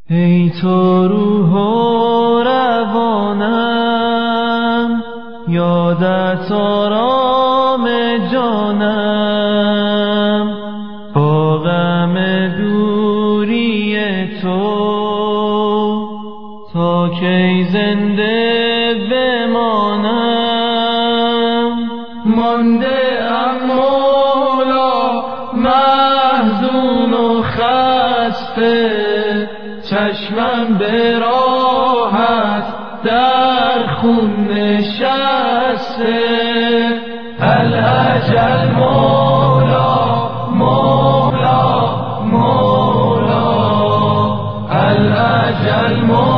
ای تو روح و روانم، یادت آرام جانم، با غم دوری تو تا کی زنده بمانم. مانده ام مولا محزون و خسته، چشمم به راحت در خون نشسته. الاجل مولا مولا مولا، الاجل مولا